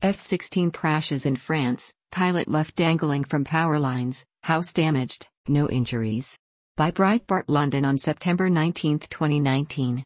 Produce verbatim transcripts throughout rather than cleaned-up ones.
F sixteen crashes in France, pilot left dangling from power lines, house damaged, no injuries. By Breitbart London on September nineteenth twenty nineteen.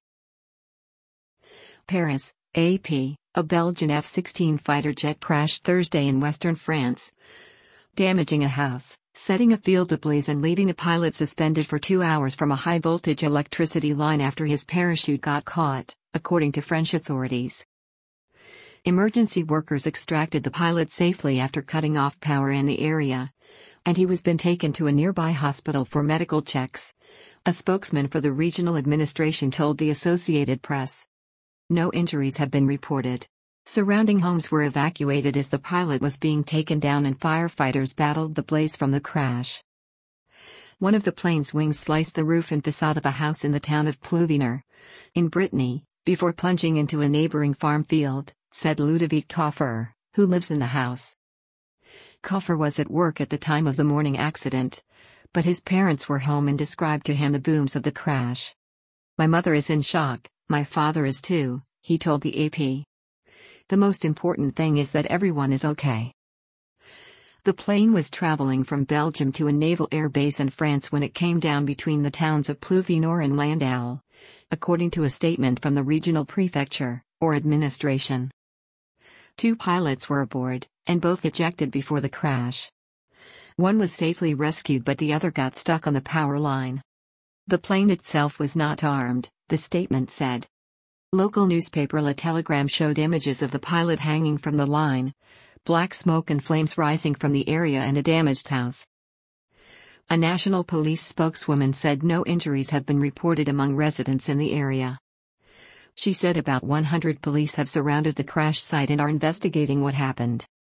Paris, A P, a Belgian F sixteen fighter jet crashed Thursday in western France, damaging a house, setting a field ablaze and leaving a pilot suspended for two hours from a high-voltage electricity line after his parachute got caught, according to French authorities. Emergency workers extracted the pilot safely after cutting off power in the area, and he was been taken to a nearby hospital for medical checks, a spokesman for the regional administration told the Associated Press. No injuries have been reported. Surrounding homes were evacuated as the pilot was being taken down and firefighters battled the blaze from the crash. One of the plane's wings sliced the roof and facade of a house in the town of Plouviner, in Brittany, before plunging into a neighboring farm field, said Ludovic Coffer, who lives in the house. Coffer was at work at the time of the morning accident, but his parents were home and described to him the booms of the crash. "My mother is in shock, my father is too," he told the A P. "The most important thing is that everyone is okay." The plane was traveling from Belgium to a naval air base in France when it came down between the towns of Plouviner and Landau, according to a statement from the regional prefecture, or administration. Two pilots were aboard, and both ejected before the crash. One was safely rescued but the other got stuck on the power line. The plane itself was not armed, the statement said. Local newspaper Le Telegram showed images of the pilot hanging from the line, black smoke and flames rising from the area and a damaged house. A national police spokeswoman said no injuries have been reported among residents in the area. She said about one hundred police have surrounded the crash site and are investigating what happened.